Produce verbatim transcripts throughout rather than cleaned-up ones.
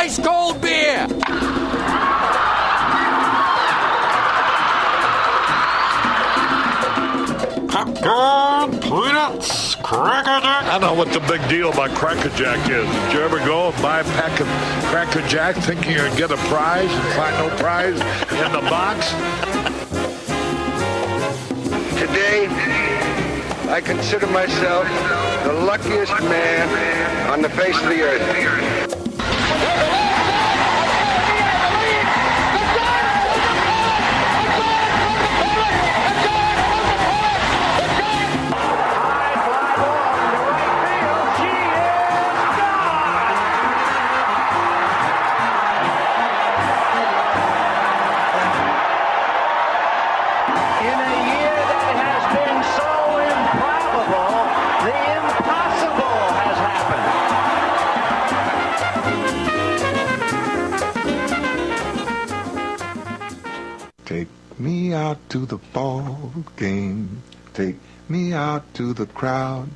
ice cold beer. Popcorn, peanuts, Cracker Jack. I don't know what the big deal about Cracker Jack is. Did you ever go and buy a pack of Cracker Jack thinking you're going to get a prize and find no prize in the box? Today, I consider myself the luckiest man on the face of the earth. Take me out to the ball game. Take me out to the crowd.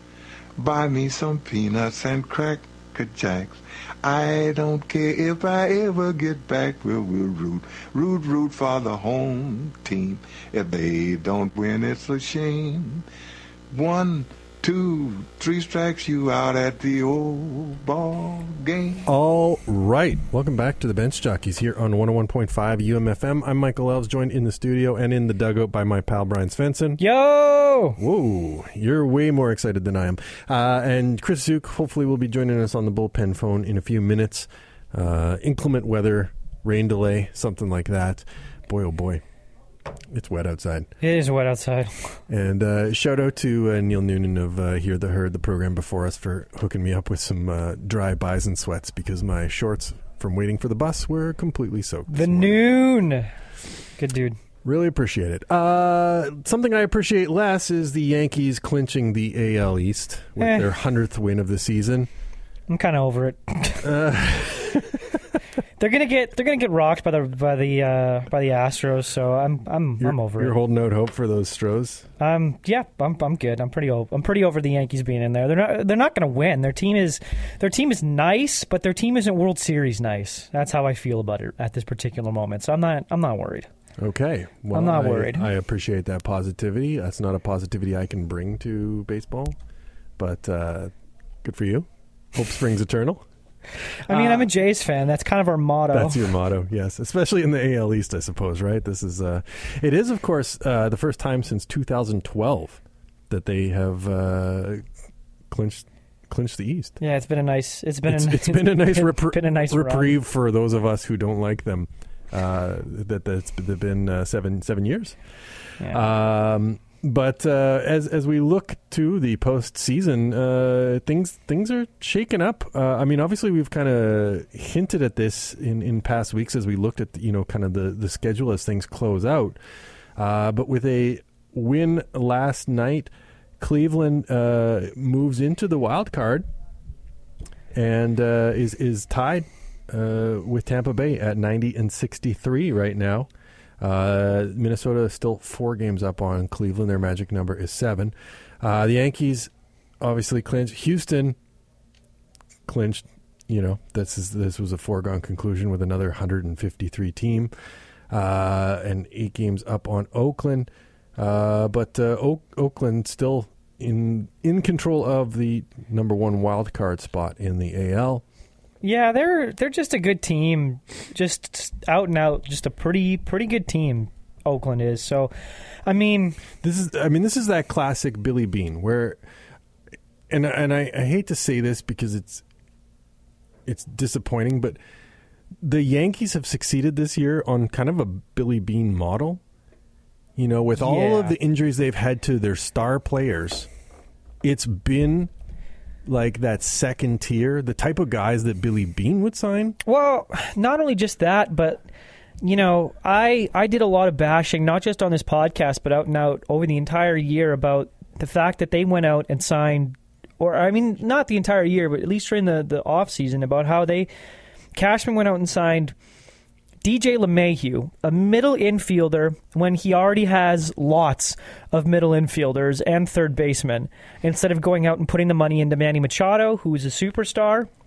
Buy me some peanuts and Cracker Jacks. I don't care if I ever get back. We'll, we'll root, root, root for the home team. If they don't win, it's a shame. One, two, three strikes you out at the old ball game. All right. Welcome back to the Bench Jockeys here on one oh one point five U M F M. I'm Michael Elves, joined in the studio and in the dugout by my pal Brian Svensson. Yo! Whoa, you're way more excited than I am. Uh, and Chris Zook hopefully will be joining us on the bullpen phone in a few minutes. Uh, inclement weather, rain delay, something like that. Boy, oh boy. It's wet outside. It is wet outside. And uh, shout out to uh, Neil Noonan of uh, Hear the Herd, the program before us, for hooking me up with some uh, dry bison sweats because my shorts from waiting for the bus were completely soaked. The Noon. Good dude. Really appreciate it. Uh, something I appreciate less is the Yankees clinching the A L East with Eh. their hundredth win of the season. I'm kind of over it. Uh, they're gonna get they're gonna get rocked by the by the uh, by the Astros, so I'm I'm I'm over you're it. holding out hope for those Stros. Um, yeah, I'm I'm good. I'm pretty over, I'm pretty over the Yankees being in there. They're not they're not gonna win. Their team is their team is nice, but their team isn't World Series nice. That's how I feel about it at this particular moment. So I'm not I'm not worried. Okay, well, I'm not I, worried. I appreciate that positivity. That's not a positivity I can bring to baseball, but uh, good for you. Hope springs eternal. I mean, uh, I'm a Jays fan. That's kind of our motto. That's your motto, yes. Especially in the A L East, I suppose, right? This is, uh, it is, of course, uh, the first time since two thousand twelve that they have uh, clinched clinched the East. Yeah, it's been a nice. It's been It's, a, it's been a nice, been, repri- been a nice reprieve run. for those of us who don't like them. Uh, that that's been uh, seven seven years. Yeah. Um, but uh, as as we look to the postseason, uh, things things are shaking up. Uh, I mean, obviously, we've kind of hinted at this in, in past weeks as we looked at you know kind of the, the schedule as things close out. Uh, but with a win last night, Cleveland uh, moves into the wild card and uh, is is tied uh, with Tampa Bay at ninety and sixty-three right now. Uh, Minnesota is still four games up on Cleveland. Their magic number is seven. Uh, the Yankees obviously clinched. Houston clinched. You know, this is this was a foregone conclusion with another one hundred fifty-three team, uh, and eight games up on Oakland. Uh, but uh, o- Oakland still in in control of the number one wild card spot in the A L. Yeah, they're they're just a good team, just out and out, just a pretty pretty good team. Oakland is. So, I mean, this is I mean this is that classic Billy Beane where, and and I, I hate to say this because it's it's disappointing, but the Yankees have succeeded this year on kind of a Billy Beane model. You know, with all Yeah. of the injuries they've had to their star players, it's been like that second tier, the type of guys that Billy Beane would sign. well, not only just that, but you know, I I did a lot of bashing, not just on this podcast, but out and out over the entire year about the fact that they went out and signed, or I mean, not the entire year, but at least during the the off season, about how they Cashman went out and signed D J LeMahieu, a middle infielder, when he already has lots of middle infielders and third basemen, instead of going out and putting the money into Manny Machado, who is a superstar,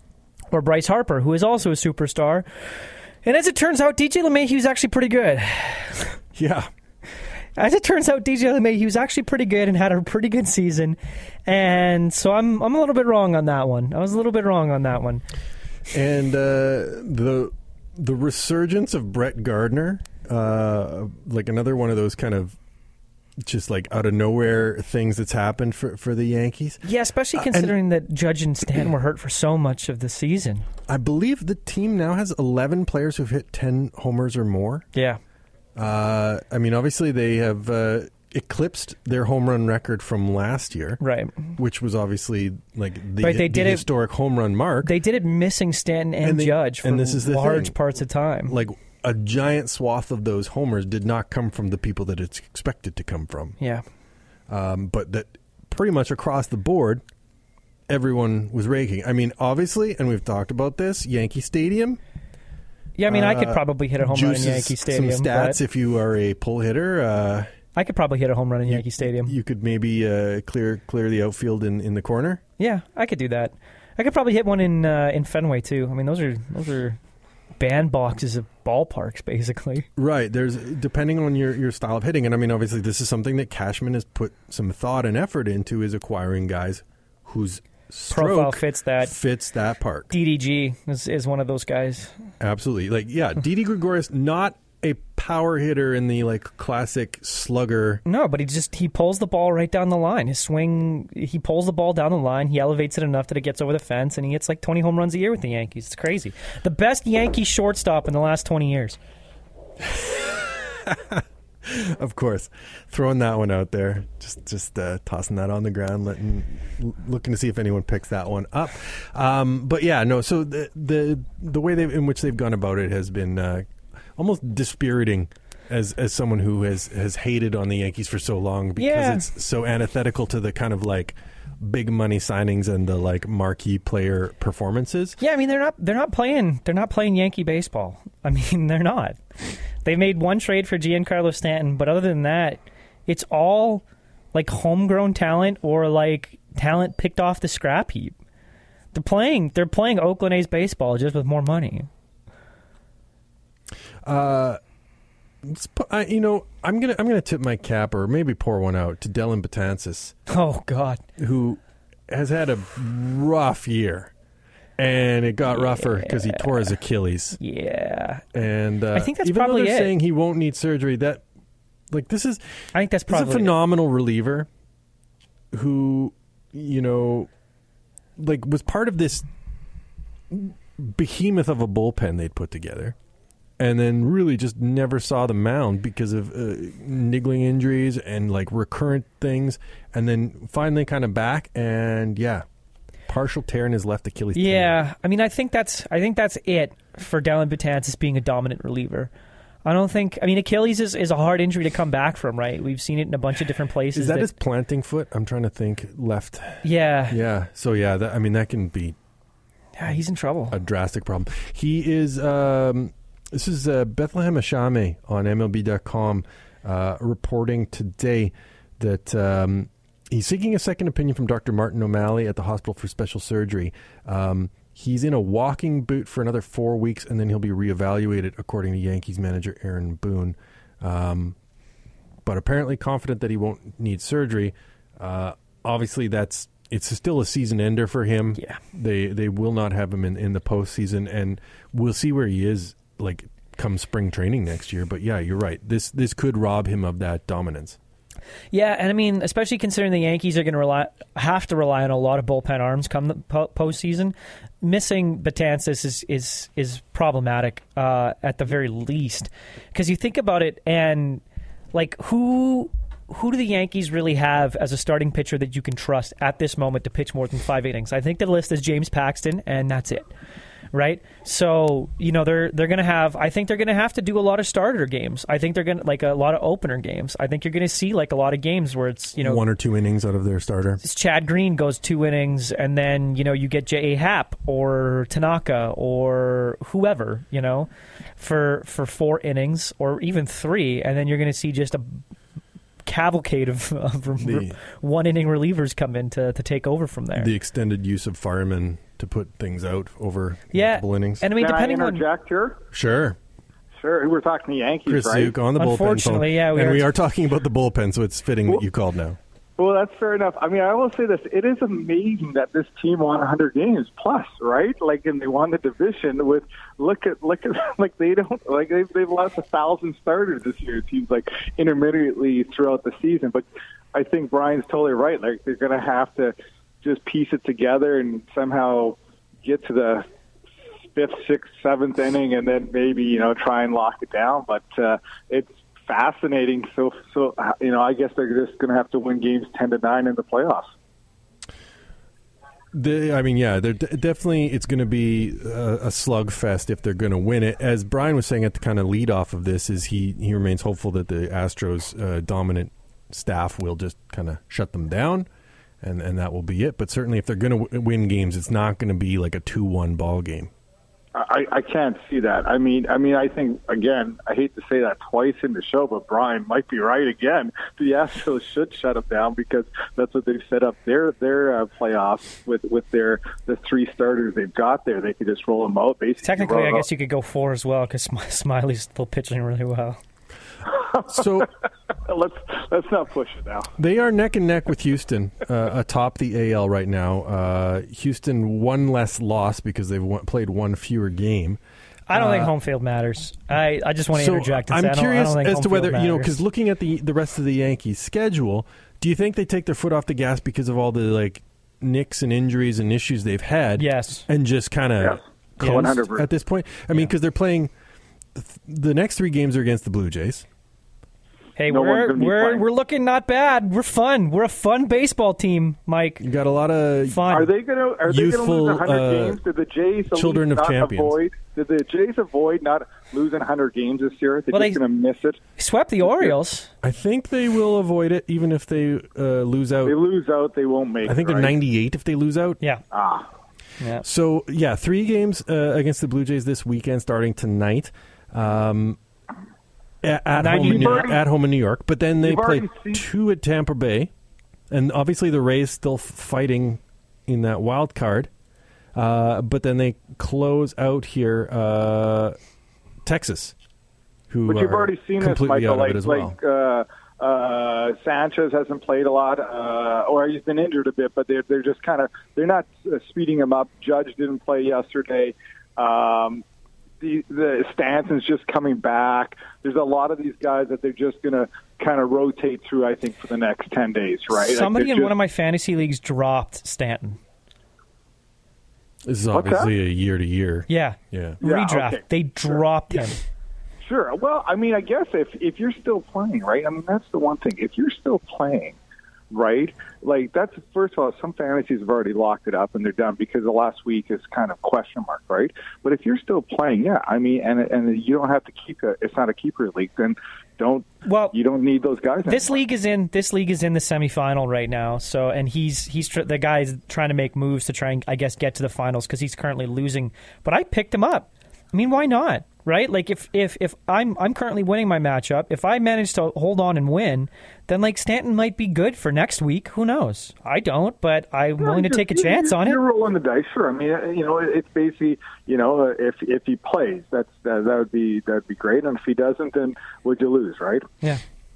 or Bryce Harper, who is also a superstar. And as it turns out, D J LeMahieu's actually pretty good. Yeah. As it turns out, D J LeMahieu was actually pretty good and had a pretty good season. And so I'm I'm a little bit wrong on that one. I was a little bit wrong on that one. And uh, the the resurgence of Brett Gardner, uh, like another one of those kind of just like out of nowhere things that's happened for, for the Yankees. Yeah, especially considering uh, that Judge and Stanton were hurt for so much of the season. I believe the team now has eleven players who've hit ten homers or more. Yeah. Uh, I mean, obviously they have uh, eclipsed their home run record from last year. Right. Which was obviously like the, right, they the did historic it, home run mark. They did it missing Stanton and, and they, Judge for and this is the large thing. parts of time. Like, a giant swath of those homers did not come from the people that it's expected to come from. Yeah. Um, but that pretty much across the board, everyone was raking. I mean, obviously, and we've talked about this, Yankee Stadium. Yeah, I mean, uh, I could probably hit a home run in Yankee Stadium. Some stats if you are a pull hitter. Uh, I could probably hit a home run in you, Yankee Stadium. You could maybe uh, clear clear the outfield in, in the corner. Yeah, I could do that. I could probably hit one in uh, in Fenway too. I mean, those are those are bandboxes of ballparks, basically. Right. There's depending on your, your style of hitting, and I mean, obviously, this is something that Cashman has put some thought and effort into, is acquiring guys whose stroke profile fits that fits that part. D D G is is one of those guys. Absolutely. Like, yeah, Didi Gregorius, not a power hitter in the like classic slugger. No, but he just he pulls the ball right down the line. His swing, he pulls the ball down the line. He elevates it enough that it gets over the fence, and he hits like twenty home runs a year with the Yankees. It's crazy. The best Yankee shortstop in the last twenty years. Of course, throwing that one out there, just just uh, tossing that on the ground, letting looking to see if anyone picks that one up. Um, but yeah, no. So the the the way they in which they've gone about it has been uh, almost dispiriting, as as someone who has has hated on the Yankees for so long, because yeah. it's so antithetical to the kind of like big money signings and the like marquee player performances. Yeah, I mean they're not they're not playing they're not playing Yankee baseball. I mean they're not. They made one trade for Giancarlo Stanton, but other than that, it's all like homegrown talent or like talent picked off the scrap heap. They're playing they're playing Oakland A's baseball just with more money. Uh, I, you know, I'm gonna I'm gonna tip my cap or maybe pour one out to Dellin Betances. Oh God, who has had a rough year. And it got yeah. rougher because he tore his Achilles. Yeah, and uh, I think that's even probably though they're it. saying he won't need surgery, that like this is, I think that's probably this is a phenomenal it. reliever who, you know, like was part of this behemoth of a bullpen they'd put together, and then really just never saw the mound because of uh, niggling injuries and like recurrent things, and then finally kind of back and yeah. partial tear in his left Achilles. Yeah, tendon. I mean, I think that's I think that's it for Dellin Betances being a dominant reliever. I don't think. I mean, Achilles is, is a hard injury to come back from, right? We've seen it in a bunch of different places. Is that, that his planting foot? I'm trying to think. Left. Yeah. Yeah. So yeah, that, I mean, that can be. Yeah, he's in trouble. A drastic problem. He is. Um, this is uh, Bethlehem Ashame on M L B dot com uh, reporting today that. Um, He's seeking a second opinion from Doctor Martin O'Malley at the Hospital for Special Surgery. Um, he's in a walking boot for another four weeks, and then he'll be reevaluated, according to Yankees manager Aaron Boone. Um, but apparently confident that he won't need surgery. Uh, obviously, that's it's still a season ender for him. Yeah, they they will not have him in, in the postseason, and we'll see where he is like come spring training next year. But yeah, you're right. This this could rob him of that dominance. Yeah, and I mean, especially considering the Yankees are going to rely have to rely on a lot of bullpen arms come the po- postseason, missing Betances is is is problematic uh, at the very least. Because you think about it, and like who who do the Yankees really have as a starting pitcher that you can trust at this moment to pitch more than five innings? I think the list is James Paxton, and that's it. Right, so you know they're they're gonna have. I think they're gonna have to do a lot of starter games. I think they're gonna like a lot of opener games. I think you're gonna see like a lot of games where it's you know one or two innings out of their starter. Chad Green goes two innings, and then you know you get J A. Happ or Tanaka or whoever you know for for four innings or even three, and then you're gonna see just a cavalcade of, of the, one inning relievers come in to to take over from there. The extended use of firemen. to put things out over Yeah, multiple innings. and I mean, Can depending I on interject here? Sure. Sure. We're talking the Yankees, Chris right? Zook on the bullpen phone. Unfortunately, yeah, we and are- we are talking about the bullpen, so it's fitting that you called now. Well, that's fair enough. I mean, I will say this. It is amazing that this team won one hundred games plus, right? Like, and they won the division with, look at, look at, like, they don't, like, they've, they've lost a thousand starters this year, it seems like, intermittently throughout the season. But I think Brian's totally right. Like, they're going to have to just piece it together and somehow get to the fifth, sixth, seventh inning and then maybe, you know, try and lock it down. But uh, it's fascinating. So, so you know, I guess they're just going to have to win games ten to nine in the playoffs. The, I mean, yeah, they're d- definitely it's going to be a, a slugfest if they're going to win it. As Brian was saying at the kind of lead off of this, is he he remains hopeful that the Astros' uh, dominant staff will just kind of shut them down, and and that will be it. But certainly, if they're going to w- win games, it's not going to be like a two one ball game. I, I can't see that. I mean, I mean, I think again. I hate to say that twice in the show, but Brian might be right again. The Astros should shut them down because that's what they've set up their their uh, playoffs with with their the three starters they've got there. They could just roll them out. Basically, technically, I roll guess you could go four as well because Smiley's still pitching really well. So let's let's not push it now. they are neck and neck with Houston uh, atop the A L right now. Uh, Houston one less loss because they've won, played one fewer game. I don't Uh, think home field matters. I, I just want to So interject. And I'm say I don't, curious I don't think as home to field whether, you know, matters. because looking at the, the rest of the Yankees schedule, do you think they take their foot off the gas because of all the like nicks and injuries and issues they've had? Yes. And just kind of Yes. one hundred percent. at this point? I mean, because they're playing the next three games are against the Blue Jays. Hey, No one's we're gonna be we're playing. we're looking not bad. We're fun. We're a fun baseball team, Mike. You got a lot of Fun. Are they going to are they going to Youthful, lose one hundred uh, games? Did the Jays at children least of not champions. avoid? Did the Jays avoid not losing one hundred games this year? They're Well, just they- going to miss it. Swept the Orioles. I think they will avoid it even if they uh, lose out. They lose out, they won't make it. I think they're right? ninety-eight if they lose out. Yeah. Ah, Yeah. So, yeah, three games uh, against the Blue Jays this weekend starting tonight. Um, at, at, home in You've New, already- at home in New York. But then they you've play already seen- two at Tampa Bay. And obviously the Rays still f- fighting in that wild card. Uh, but then they close out here uh, Texas, who but you've are already seen this, completely Michael. out of Like, it as well. like uh, uh, Sanchez hasn't played a lot, uh, or he's been injured a bit. But they're they're just kind of they're not uh, speeding him up. Judge didn't play yesterday. Um, the the Stanton's just coming back. There's a lot of these guys that they're just going to kind of rotate through. I think for the next ten days, right? Somebody like in just, one of my fantasy leagues dropped Stanton. This is What's that? obviously a year to year. Yeah. Yeah. Yeah, Redraft. okay. They dropped him. Sure. Well, I mean, I guess if if you're still playing, right? I mean, that's the one thing. If you're still playing, right? Like that's first of all, some fantasies have already locked it up and they're done because the last week is kind of question mark, right? But if you're still playing, yeah, I mean, and and you don't have to keep it. It's not a keeper league. Then don't. Well, you don't need those guys. This anymore. league is in this league is in the semifinal right now. So, and he's he's tr- the guy's trying to make moves to try and I guess get to the finals because he's currently losing. But I picked him up. I mean, why not? Right? Like if if if I'm I'm currently winning my matchup, if I manage to hold on and win, then like Stanton might be good for next week. Who knows? I don't, but I'm Yeah, willing to just- take a you- chance you're, on it. You're rolling the dice, sure. I mean, uh, you know, it's basically, you know, uh, if if he plays, that's that, that would be that would be great, and if he doesn't, then would you lose, right? Yeah.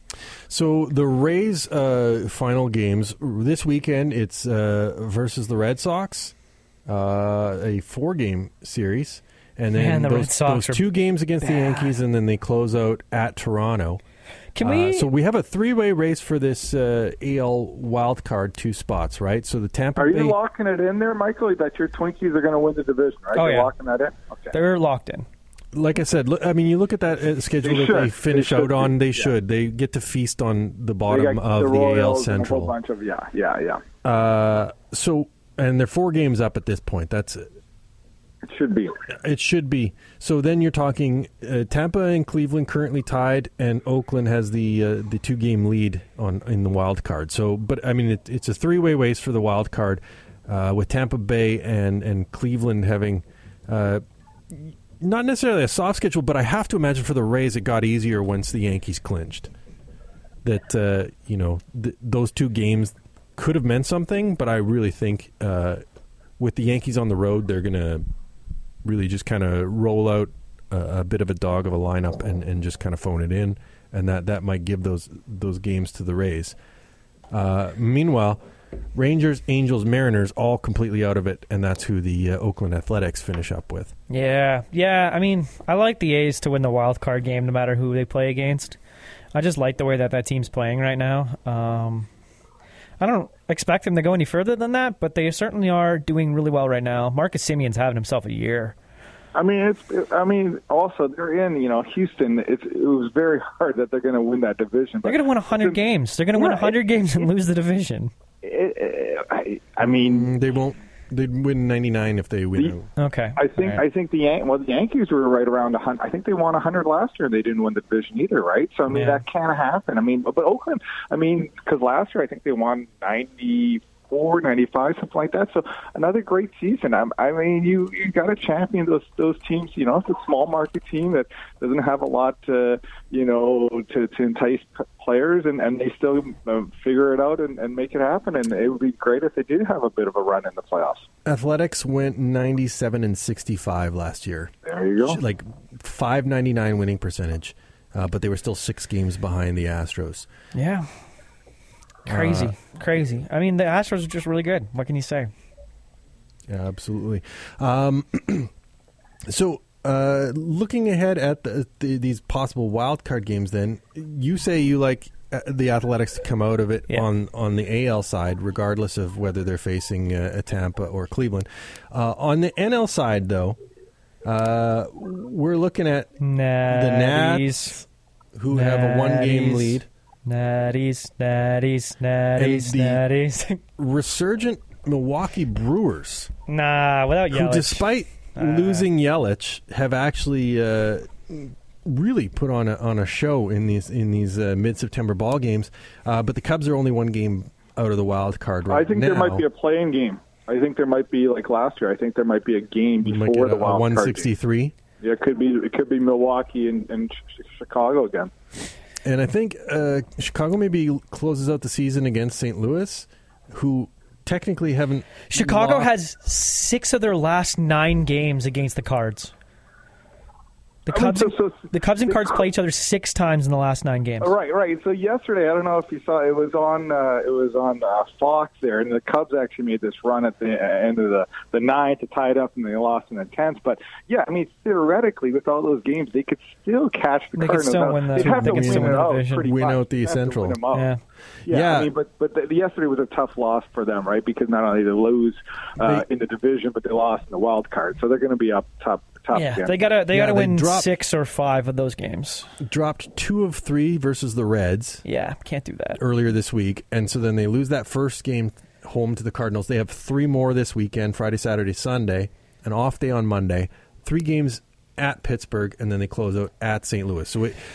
So the Rays' uh, final games this weekend, it's uh, versus the Red Sox, uh, a four-game series, and then Man, the those, Red Sox those are two games against the Yankees, and then they close out at Toronto. Can we? Uh, so we have a three-way race for this uh, A L wild card, two spots, right? So the Tampa Are Bay. you locking it in there, Michael? That your Twinkies are going to win the division, right? Oh, You're yeah. locking that in. Okay. They're locked in. Like I said, look, I mean, you look at that uh, schedule They that should. they finish They out should on. be, They yeah. should. They get to feast on the They bottom got of the, A L Royals and a Central. whole bunch of yeah, yeah, yeah. Uh, so, and they're four games up at this point. That's It should be. It should be. So then you're talking uh, Tampa and Cleveland currently tied, and Oakland has the uh, the two game lead on in the wild card. So, but I mean, it, it's a three way race for the wild card, uh, with Tampa Bay and and Cleveland having. Uh, Not necessarily a soft schedule, but I have to imagine for the Rays it got easier once the Yankees clinched. That uh, you know th- those two games could have meant something, but I really think uh, with the Yankees on the road, they're going to really just kind of roll out a, a bit of a dog of a lineup and, and just kind of phone it in, and that, that might give those those games to the Rays. Uh, meanwhile, Rangers, Angels, Mariners all completely out of it, and that's who the uh, Oakland Athletics finish up with. Yeah, yeah. I mean, I like the A's to win the wild card game no matter who they play against. I just like the way that that team's playing right now. Um, I don't expect them to go any further than that, but they certainly are doing really well right now. Marcus Simeon's having himself a year. I mean, it's. I mean, also they're in. You know, Houston. It's. It was very hard that they're going to win that division. They're going to win one hundred games. They're going to yeah, win one hundred games and lose the division. It, it, I, I mean, they won't. They'd win ninety-nine if they win. The, okay. I think. Right. I think the Yan- well, the Yankees were right around a hundred. I think they won a hundred last year, and they didn't win the division either, right? So I mean, yeah. that can't happen. I mean, but, but Oakland. I mean, because last year I think they won ninety-four, ninety-five, something like that. So another great season. I, I mean, you you got to champion those those teams. You know, it's a small market team that doesn't have a lot, to, you know, to to entice p- players, and, and they still uh, figure it out and, and make it happen. And it would be great if they did have a bit of a run in the playoffs. Athletics went ninety-seven and sixty-five last year. There you go. Like five ninety-nine winning percentage, uh, but they were still six games behind the Astros. Yeah. Crazy, uh, crazy. I mean, the Astros are just really good. What can you say? Yeah, absolutely. Um, so, uh, looking ahead at the, the, these possible wild card games, then you say you like the Athletics to come out of it yeah. on, on the A L side, regardless of whether they're facing uh, Tampa or Cleveland. Uh, on the N L side, though, uh, we're looking at Natties. the Nats, who Natties. have a one-game lead. Natties, natties, natties, the natties. Resurgent Milwaukee Brewers. Nah, without Yelich. Who, despite uh, losing Yelich, have actually uh, really put on a on a show in these in these uh, mid-September ball games. Uh, but the Cubs are only one game out of the wild card right now. I think now. there might be a playing game. I think there might be, like last year, I think there might be a game you before the a, wild a one card sixty-three. game. Yeah, it could be it could be Milwaukee and, and Chicago again. And I think uh, Chicago maybe closes out the season against Saint Louis, who technically haven't. Chicago lost. has six of their last nine games against the Cards. The I mean, Cubs, so- so- the Cubs and Cards play each other six times in the last nine games. Right, right. So yesterday, I don't know if you saw, it was on uh, it was on uh, Fox there, and the Cubs actually made this run at the end of the the ninth to tie it up, and they lost in the tenth. But yeah, I mean, theoretically, with all those games, they could still catch the They could Cardinals. still Now, win the- They'd have they to could win still win it the out division. pretty Win much. out the They'd have to win Central. them out. Yeah. Yeah, Yeah. I mean, but but the, yesterday was a tough loss for them, right? Because not only did they lose uh, They- in the division, but they top in the wild card, so they're going to be up top. top Yeah, again. they gotta they Yeah, gotta they win dropped- six or five of those games. dropped two of three versus the Reds Yeah, can't do that. earlier this week, and so then they lose that first game home to the Cardinals. They have three more this weekend: Friday, Saturday, Sunday, an off day on Monday. Three games at Pittsburgh, and then they close out at Saint Louis. So, it,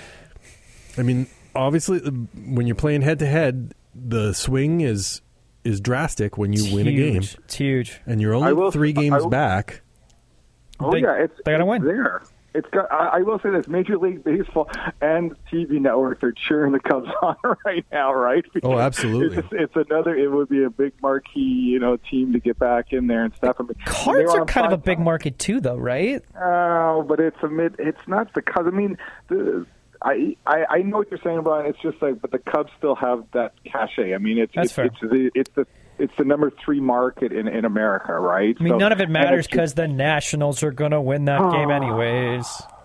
I mean, obviously, when you're playing head to head, the swing is is drastic when you It's win a game, huge. It's huge. and you're I only will- three I games will- back. Oh They- yeah, it's they gotta it's win. there. It's got. I, I will say this: Major League Baseball and T V networks are cheering the Cubs on right now, right? Because Oh, absolutely. It's, it's another. It would be a big marquee, you know, team to get back in there and stuff. I mean, Cards they are on kind of a five big times. market too, though, right? Oh, but it's a mid. It's not the Cubs. I mean, the. I, I I know what you're saying, Brian. It's just like, but the Cubs still have that cachet. I mean, it's That's it's, fair. it's the it's the it's the number three market in, in America, right? I mean, So- none of it and matters it's- because the Nationals are going to win that game anyways.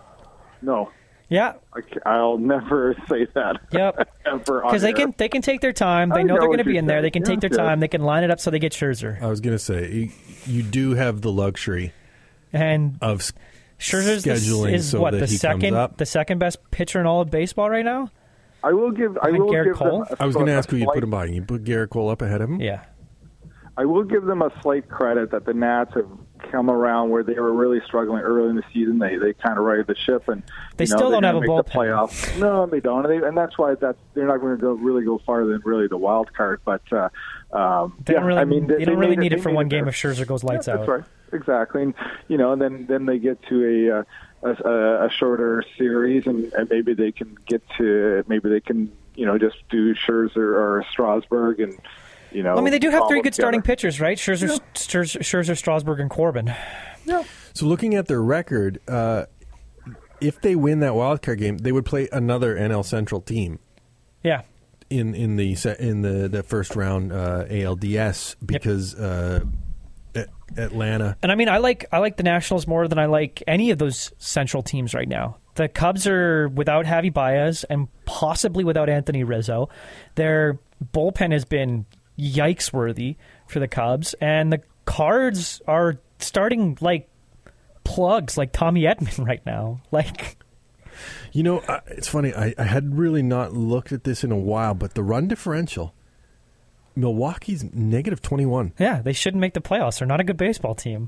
no, Yeah, I, ca- I'll never say that. Yep. Ever on because they air. can they can take their time. They I know know they're what going to be you're in there. saying. They can take their Yeah, yeah. time. They can line it up so they get Scherzer. I was going to say you, you do have the luxury And of s- Scherzer's scheduling the, is so what that the he comes second up. the second best pitcher in all of baseball right now. I will give. I Behind will Garrett give Cole? them. a I was going to slight- ask who you slight- put him by. You put Garrett Cole up ahead of him. Yeah, I will give them a slight credit that the Nats have come around where they were really struggling early in the season. They they kind of righted the ship, and They you know, still they're don't have gonna a make the bullpen. playoffs. No, they don't, and, they, and that's why that's they're not going to go really go farther than really the wild card. But uh, um, they yeah, don't really. I mean, they, you don't they really made need it, it for they one made game there. if Scherzer goes lights yeah, out. That's right, exactly. And you know, and then then they get to a. Uh, A, a shorter series, and, and maybe they can get to maybe they can you know just do Scherzer or Strasburg and you know. I mean, they do have three good together. starting pitchers, right? Scherzer, yeah. Scherzer, Scherzer, Strasburg, and Corbin. Yeah. So looking at their record, uh, if they win that wild card game, they would play another N L Central team. Yeah. In in the in the, the first round uh, A L D S because yep. uh, Atlanta. And I mean, I like I like the Nationals more than I like any of those Central teams right now. The Cubs are without Javi Baez and possibly without Anthony Rizzo. Their bullpen has been yikes worthy for the Cubs, and the Cards are starting like plugs like Tommy Edman right now. Like, you know, uh, it's funny. I, I had really not looked at this in a while, but the run differential, Milwaukee's negative twenty-one. Yeah, they shouldn't make the playoffs. They're not a good baseball team.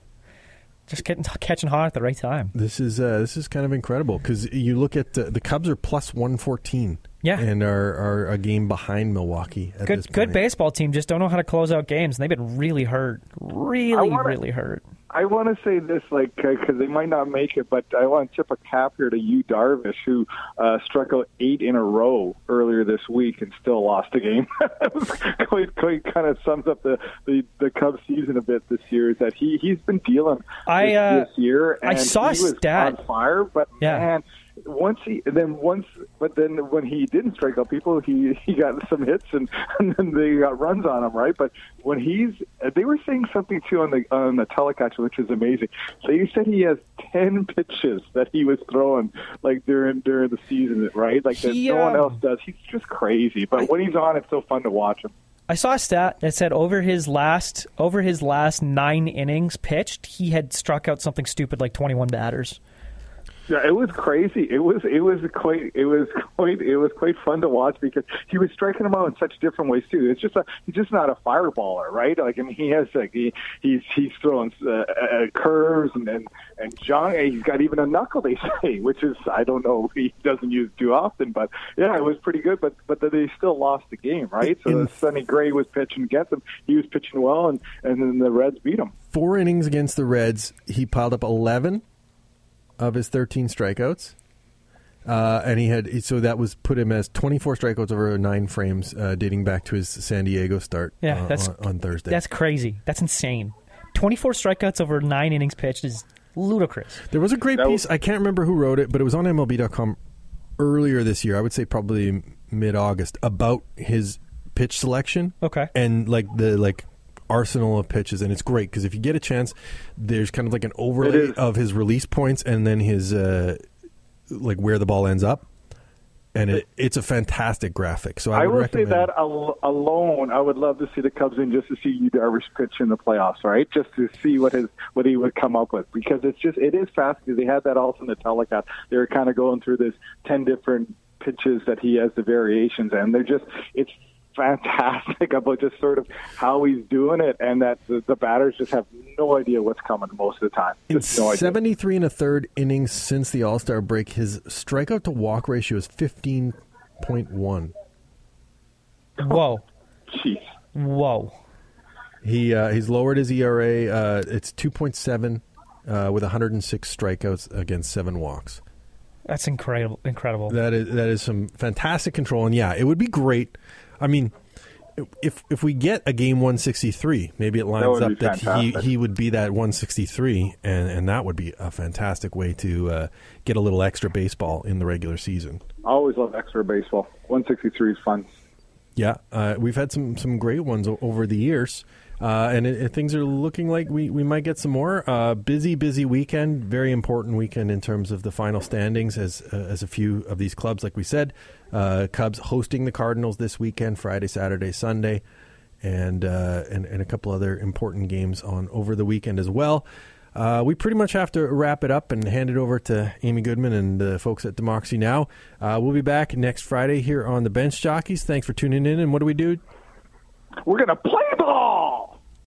Just getting catching hot at the right time. This is uh, this is kind of incredible because you look at uh, the Cubs are plus one fourteen. Yeah, and are, are a game behind Milwaukee. At good this point. good baseball team, just don't know how to close out games. And they've been really hurt, really wanna, really hurt. I want to say this, like, because they might not make it, but I want to tip a cap here to Yu Darvish, who uh, struck out eight in a row earlier this week and still lost a game. quite, quite kind of sums up the, the, the Cubs season a bit this year. Is that he he's been dealing I, this, uh, this year, and I saw he was stat. on fire, but yeah. man. Once he, then once, but then when he didn't strike out people, he he got some hits and, and then they got runs on him, right? But when he's, they were saying something too on the on the telecast, which is amazing. They said he has ten pitches that he was throwing like during during the season, right? Like that he, no one um, else does. He's just crazy. But I, when he's on, it's so fun to watch him. I saw a stat that said over his last over his last nine innings pitched, he had struck out something stupid like twenty-one batters. Yeah, it was crazy. It was it was quite it was quite it was quite fun to watch because he was striking them out in such different ways too. It's just a he's just not a fireballer, right? Like I mean, he has like he he's he's throwing uh, uh, curves and and and John, he's got even a knuckle, they say, which is I don't know he doesn't use too often, but yeah, it was pretty good. But but they still lost the game, right? So In, Sonny Gray was pitching against him. He was pitching well, and and then the Reds beat him. Four innings against the Reds, he piled up eleven of his thirteen strikeouts, uh, and he had so that was put him as twenty-four strikeouts over nine frames, uh, dating back to his San Diego start. Yeah, uh, that's on, on Thursday. That's crazy. That's insane. Twenty-four strikeouts over nine innings pitched is ludicrous. There was a great that piece. Was, I can't remember who wrote it, but it was on M L B dot com earlier this year. I would say probably mid-August about his pitch selection. Okay, and like the like. arsenal of pitches, and it's great because if you get a chance, there's kind of like an overlay of his release points and then his uh, like where the ball ends up, and it, it's a fantastic graphic. So I, I would will recommend. say that al- alone, I would love to see the Cubs in just to see Yu Darvish pitch in the playoffs, right? Just to see what his what he would come up with, because it's just it is fast. Because they had that also in the telecast. They were kind of going through this ten different pitches that he has the variations, and they're just it's. fantastic about just sort of how he's doing it, and that the, the batters just have no idea what's coming most of the time. In Just no idea. seventy-three and a third innings since the All-Star break, his strikeout to walk ratio is fifteen point one. Whoa. Jeez. Whoa. He uh, he's lowered his E R A. Uh, it's two point seven uh, with one hundred six strikeouts against seven walks. That's incredible. Incredible. That is that is some fantastic control, and yeah, it would be great. I mean, if if we get a game one sixty-three, maybe it lines that up that he, he would be that one sixty-three, and, and that would be a fantastic way to uh, get a little extra baseball in the regular season. I always love extra baseball. one sixty-three is fun. Yeah, uh, we've had some, some great ones o- over the years. Uh, and it, it, things are looking like we, we might get some more. Uh, busy, busy weekend. Very important weekend in terms of the final standings as uh, as a few of these clubs, like we said. Uh, Cubs hosting the Cardinals this weekend, Friday, Saturday, Sunday, and, uh, and and a couple other important games on over the weekend as well. Uh, we pretty much have to wrap it up and hand it over to Amy Goodman and the folks at Democracy Now! Uh, we'll be back next Friday here on the Bench Jockeys. Thanks for tuning in. And what do we do? We're going to play ball!